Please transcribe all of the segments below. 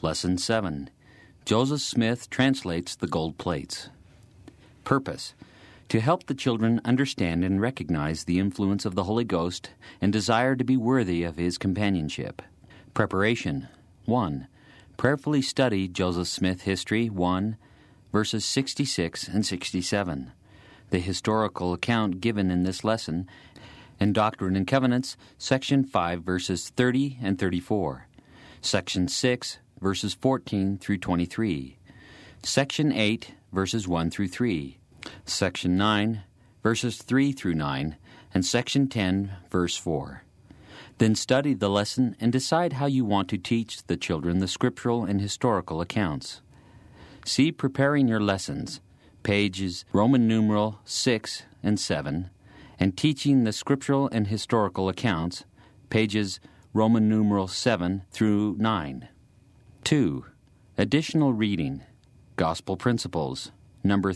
Lesson 7. Joseph Smith translates the gold plates. Purpose: to help the children understand and recognize the influence of the Holy Ghost and desire to be worthy of His companionship. Preparation: 1. Prayerfully study Joseph Smith History 1, verses 66 and 67. The historical account given in this lesson, and Doctrine and Covenants, Section 5, verses 30 and 34. Section 6, verses 14 through 23. Section 8, verses 1 through 3. Section 9, verses 3 through 9, and Section 10, verse 4. Then study the lesson and decide how you want to teach the children the scriptural and historical accounts. See Preparing Your Lessons, pages Roman numeral 6 and 7, and Teaching the Scriptural and Historical Accounts, pages Roman numeral 7 through 9. 2. Additional reading, Gospel Principles, number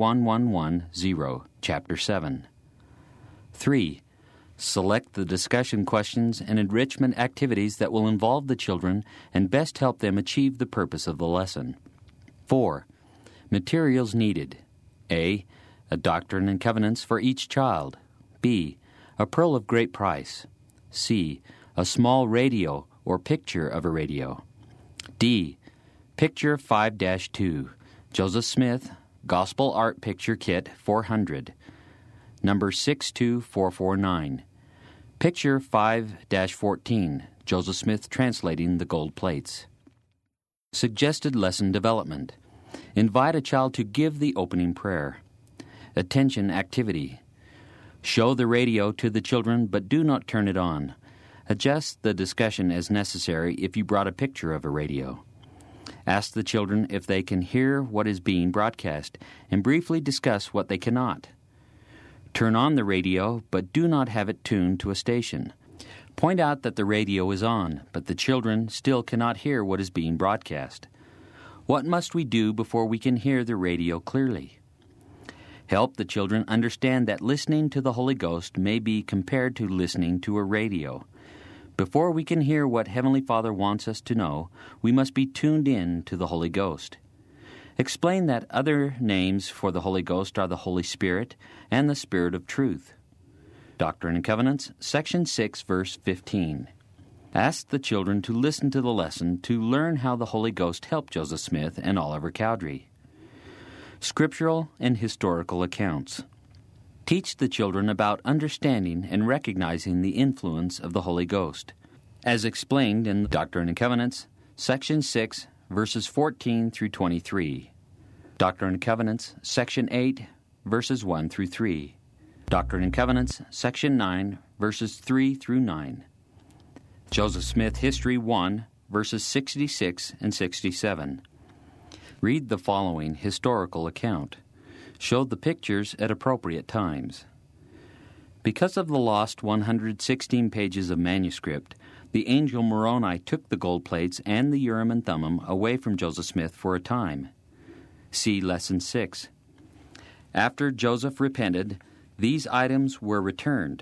31110, chapter 7. 3. Select the discussion questions and enrichment activities that will involve the children and best help them achieve the purpose of the lesson. 4. Materials needed. A. A Doctrine and Covenants for each child. B. A pearl of great price. C. A small radio or picture of a radio. D. Picture 5-2. Joseph Smith, Gospel Art Picture Kit 400. Number 62449. Picture 5-14. Joseph Smith translating the gold plates. Suggested lesson development. Invite a child to give the opening prayer. Attention activity. Show the radio to the children, but do not turn it on. Adjust the discussion as necessary if you brought a picture of a radio. Ask the children if they can hear what is being broadcast, and briefly discuss what they cannot. Turn on the radio, but do not have it tuned to a station. Point out that the radio is on, but the children still cannot hear what is being broadcast. What must we do before we can hear the radio clearly? Help the children understand that listening to the Holy Ghost may be compared to listening to a radio. Before we can hear what Heavenly Father wants us to know, we must be tuned in to the Holy Ghost. Explain that other names for the Holy Ghost are the Holy Spirit and the Spirit of Truth. Doctrine and Covenants, Section 6, verse 15. Ask the children to listen to the lesson to learn how the Holy Ghost helped Joseph Smith and Oliver Cowdery. Scriptural and historical accounts. Teach the children about understanding and recognizing the influence of the Holy Ghost, as explained in Doctrine and Covenants, Section 6, verses 14 through 23. Doctrine and Covenants, Section 8, verses 1 through 3. Doctrine and Covenants, Section 9, verses 3 through 9. Joseph Smith History 1, verses 66 and 67. Read the following historical account. Show the pictures at appropriate times. Because of the lost 116 pages of manuscript, the angel Moroni took the gold plates and the Urim and Thummim away from Joseph Smith for a time. See Lesson 6. After Joseph repented, these items were returned.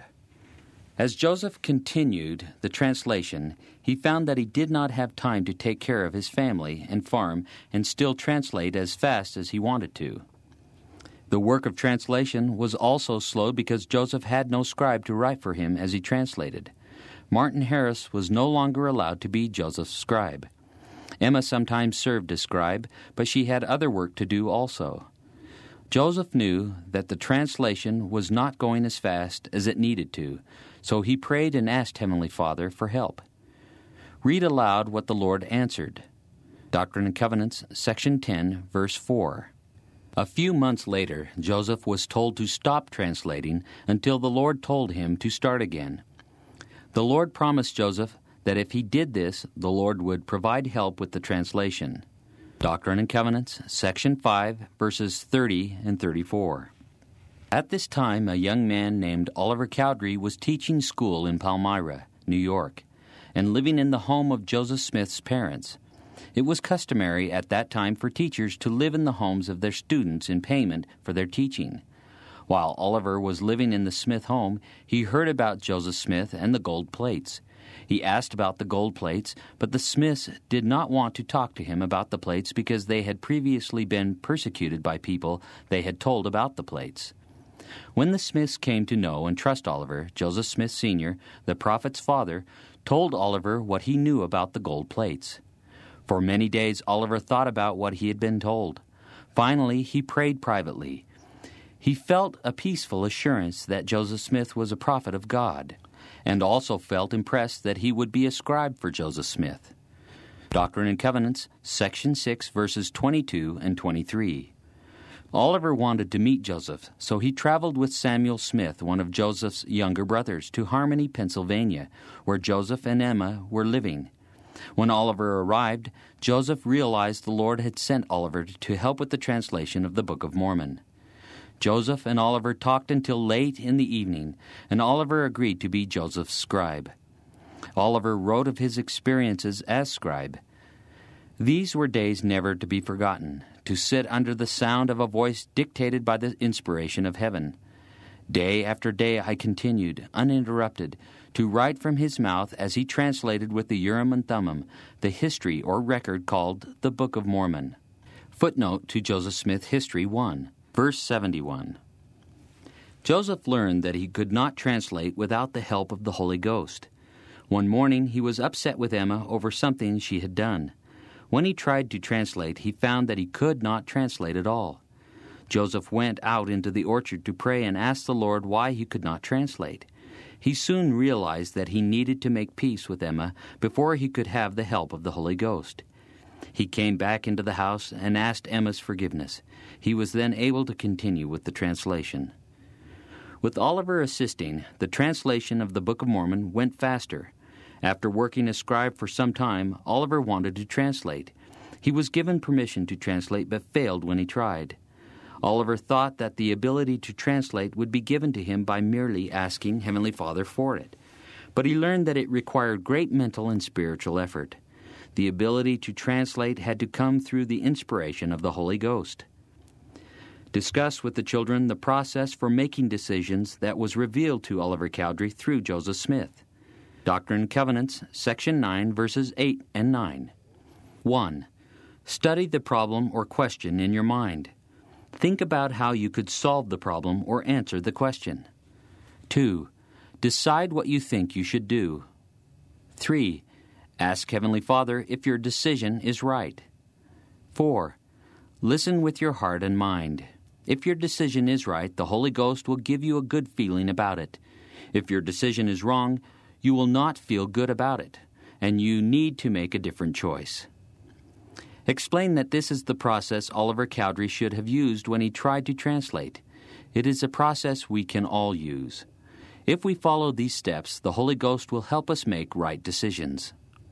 As Joseph continued the translation, he found that he did not have time to take care of his family and farm and still translate as fast as he wanted to. The work of translation was also slowed because Joseph had no scribe to write for him as he translated. Martin Harris was no longer allowed to be Joseph's scribe. Emma sometimes served as scribe, but she had other work to do also. Joseph knew that the translation was not going as fast as it needed to, so he prayed and asked Heavenly Father for help. Read aloud what the Lord answered. Doctrine and Covenants, Section 10, verse 4. A few months later, Joseph was told to stop translating until the Lord told him to start again. The Lord promised Joseph that if he did this, the Lord would provide help with the translation. Doctrine and Covenants, Section 5, verses 30 and 34. At this time, a young man named Oliver Cowdery was teaching school in Palmyra, New York, and living in the home of Joseph Smith's parents. It was customary at that time for teachers to live in the homes of their students in payment for their teaching. While Oliver was living in the Smith home, he heard about Joseph Smith and the gold plates. He asked about the gold plates, but the Smiths did not want to talk to him about the plates because they had previously been persecuted by people they had told about the plates. When the Smiths came to know and trust Oliver, Joseph Smith Sr., the prophet's father, told Oliver what he knew about the gold plates. For many days Oliver thought about what he had been told. Finally, he prayed privately. He felt a peaceful assurance that Joseph Smith was a prophet of God, and also felt impressed that he would be a scribe for Joseph Smith. Doctrine and Covenants, section 6, verses 22 and 23. Oliver wanted to meet Joseph, so he traveled with Samuel Smith, one of Joseph's younger brothers, to Harmony, Pennsylvania, where Joseph and Emma were living. When Oliver arrived, Joseph realized the Lord had sent Oliver to help with the translation of the Book of Mormon. Joseph and Oliver talked until late in the evening, and Oliver agreed to be Joseph's scribe. Oliver wrote of his experiences as scribe. These were days never to be forgotten, to sit under the sound of a voice dictated by the inspiration of heaven. Day after day I continued, uninterrupted, to write from his mouth as he translated with the Urim and Thummim the history or record called the Book of Mormon. Footnote to Joseph Smith History 1. Verse 71. Joseph learned that he could not translate without the help of the Holy Ghost. One morning he was upset with Emma over something she had done. When he tried to translate, he found that he could not translate at all. Joseph went out into the orchard to pray and asked the Lord why he could not translate. He soon realized that he needed to make peace with Emma before he could have the help of the Holy Ghost. He came back into the house and asked Emma's forgiveness. He was then able to continue with the translation. With Oliver assisting, the translation of the Book of Mormon went faster. After working as scribe for some time, Oliver wanted to translate. He was given permission to translate but failed when he tried. Oliver thought that the ability to translate would be given to him by merely asking Heavenly Father for it. But he learned that it required great mental and spiritual effort. The ability to translate had to come through the inspiration of the Holy Ghost. Discuss with the children the process for making decisions that was revealed to Oliver Cowdery through Joseph Smith. Doctrine and Covenants, section 9, verses 8 and 9. 1. Study the problem or question in your mind. Think about how you could solve the problem or answer the question. 2. Decide what you think you should do. 3. Ask Heavenly Father if your decision is right. 4. Listen with your heart and mind. If your decision is right, the Holy Ghost will give you a good feeling about it. If your decision is wrong, you will not feel good about it, and you need to make a different choice. Explain that this is the process Oliver Cowdery should have used when he tried to translate. It is a process we can all use. If we follow these steps, the Holy Ghost will help us make right decisions.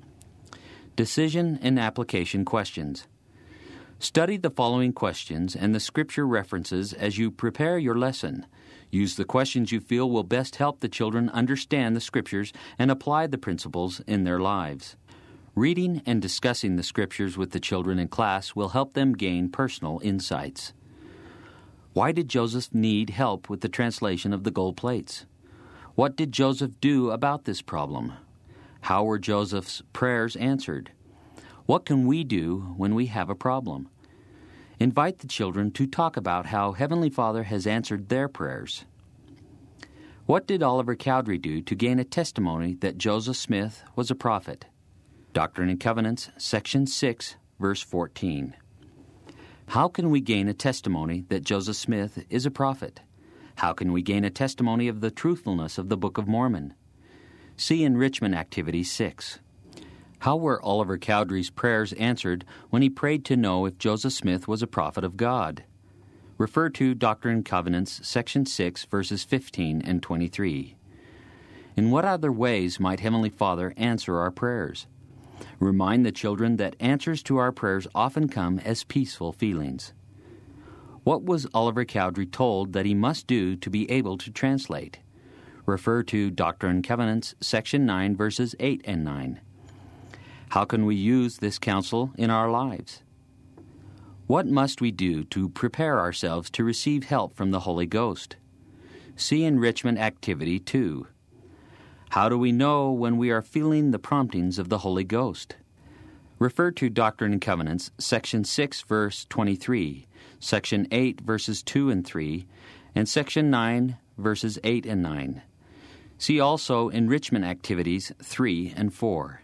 Decision and application questions. Study the following questions and the scripture references as you prepare your lesson. Use the questions you feel will best help the children understand the scriptures and apply the principles in their lives. Reading and discussing the scriptures with the children in class will help them gain personal insights. Why did Joseph need help with the translation of the gold plates? What did Joseph do about this problem? How were Joseph's prayers answered? What can we do when we have a problem? Invite the children to talk about how Heavenly Father has answered their prayers. What did Oliver Cowdery do to gain a testimony that Joseph Smith was a prophet? Doctrine and Covenants, section 6, verse 14. How can we gain a testimony that Joseph Smith is a prophet? How can we gain a testimony of the truthfulness of the Book of Mormon? See Enrichment Activity 6. How were Oliver Cowdery's prayers answered when he prayed to know if Joseph Smith was a prophet of God? Refer to Doctrine and Covenants, section 6, verses 15 and 23. In what other ways might Heavenly Father answer our prayers? Remind the children that answers to our prayers often come as peaceful feelings. What was Oliver Cowdery told that he must do to be able to translate? Refer to Doctrine and Covenants, section 9, verses 8 and 9. How can we use this counsel in our lives? What must we do to prepare ourselves to receive help from the Holy Ghost? See Enrichment Activity 2. How do we know when we are feeling the promptings of the Holy Ghost? Refer to Doctrine and Covenants, Section 6, verse 23, Section 8, verses 2 and 3, and Section 9, verses 8 and 9. See also Enrichment Activities 3 and 4.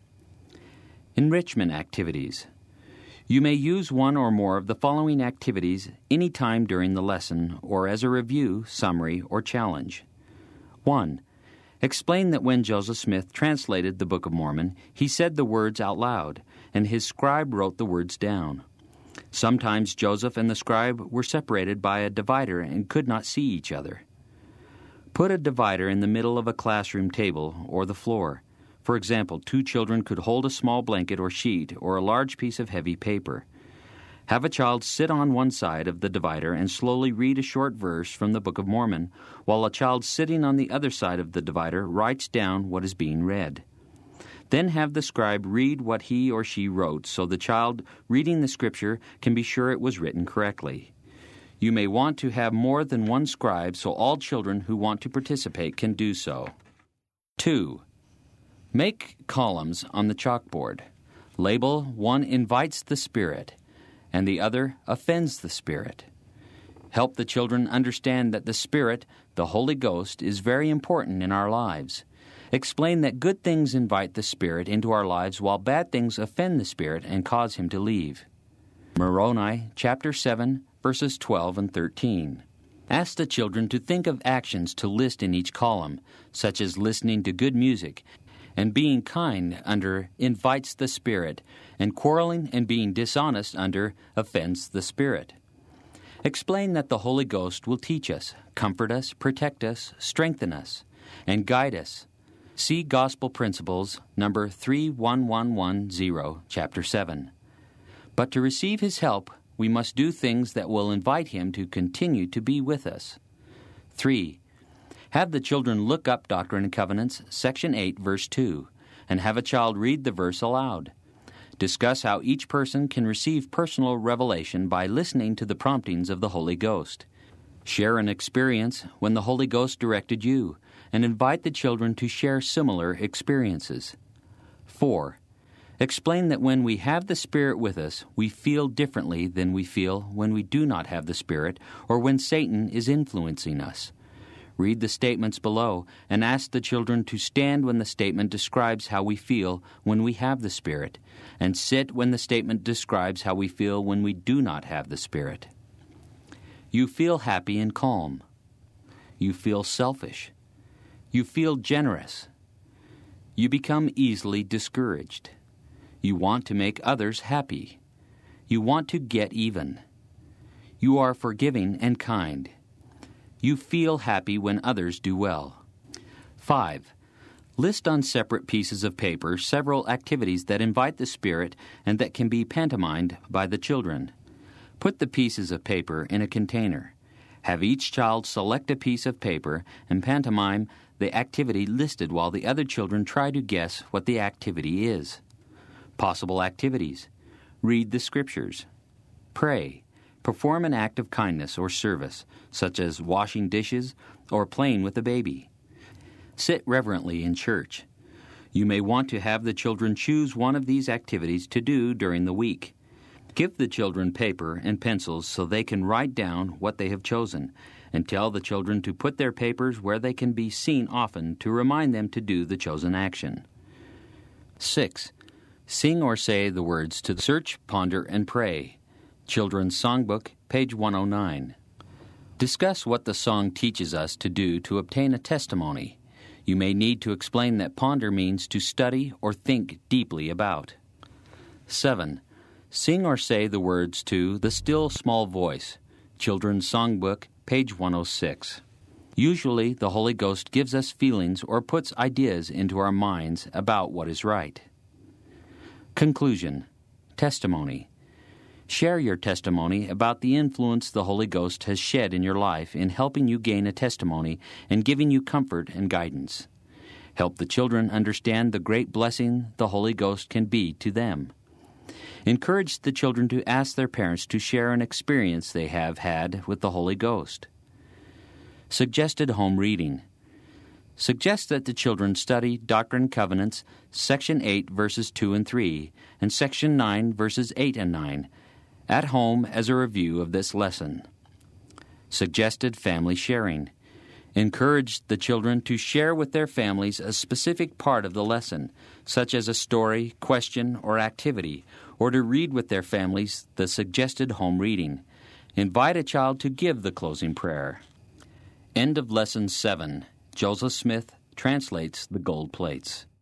Enrichment Activities. You may use one or more of the following activities any time during the lesson or as a review, summary, or challenge. 1. Explain that when Joseph Smith translated the Book of Mormon, he said the words out loud, and his scribe wrote the words down. Sometimes Joseph and the scribe were separated by a divider and could not see each other. Put a divider in the middle of a classroom table or the floor. For example, 2 children could hold a small blanket or sheet or a large piece of heavy paper. Have a child sit on one side of the divider and slowly read a short verse from the Book of Mormon, while a child sitting on the other side of the divider writes down what is being read. Then have the scribe read what he or she wrote so the child reading the scripture can be sure it was written correctly. You may want to have more than one scribe so all children who want to participate can do so. 2. Make columns on the chalkboard. Label one invites the Spirit, and the other offends the Spirit. Help the children understand that the Spirit, the Holy Ghost, is very important in our lives. Explain that good things invite the Spirit into our lives while bad things offend the Spirit and cause him to leave. Moroni, chapter 7, verses 12 and 13. Ask the children to think of actions to list in each column, such as listening to good music, and being kind under invites the Spirit, and quarreling and being dishonest under offends the Spirit. Explain that the Holy Ghost will teach us, comfort us, protect us, strengthen us, and guide us. See Gospel Principles, number 31110, chapter 7. But to receive his help, we must do things that will invite him to continue to be with us. 3. Have the children look up Doctrine and Covenants, Section 8, verse 2, and have a child read the verse aloud. Discuss how each person can receive personal revelation by listening to the promptings of the Holy Ghost. Share an experience when the Holy Ghost directed you, and invite the children to share similar experiences. 4. Explain that when we have the Spirit with us, we feel differently than we feel when we do not have the Spirit or when Satan is influencing us. Read the statements below and ask the children to stand when the statement describes how we feel when we have the Spirit, and sit when the statement describes how we feel when we do not have the Spirit. You feel happy and calm. You feel selfish. You feel generous. You become easily discouraged. You want to make others happy. You want to get even. You are forgiving and kind. You feel happy when others do well. 5. List on separate pieces of paper several activities that invite the Spirit and that can be pantomimed by the children. Put the pieces of paper in a container. Have each child select a piece of paper and pantomime the activity listed while the other children try to guess what the activity is. Possible activities: read the Scriptures, pray, perform an act of kindness or service, such as washing dishes or playing with a baby. Sit reverently in church. You may want to have the children choose one of these activities to do during the week. Give the children paper and pencils so they can write down what they have chosen, and tell the children to put their papers where they can be seen often to remind them to do the chosen action. 6. Sing or say the words to Search, Ponder, and Pray. Children's Songbook, page 109. Discuss what the song teaches us to do to obtain a testimony. You may need to explain that ponder means to study or think deeply about. 7. Sing or say the words to The Still Small Voice. Children's Songbook, page 106. Usually, the Holy Ghost gives us feelings or puts ideas into our minds about what is right. Conclusion. Testimony. Share your testimony about the influence the Holy Ghost has shed in your life in helping you gain a testimony and giving you comfort and guidance. Help the children understand the great blessing the Holy Ghost can be to them. Encourage the children to ask their parents to share an experience they have had with the Holy Ghost. Suggested home reading. Suggest that the children study Doctrine and Covenants, Section 8, verses 2 and 3, and Section 9, verses 8 and 9, at home as a review of this lesson. Suggested family sharing. Encourage the children to share with their families a specific part of the lesson, such as a story, question, or activity, or to read with their families the suggested home reading. Invite a child to give the closing prayer. End of Lesson 7. Joseph Smith translates the gold plates.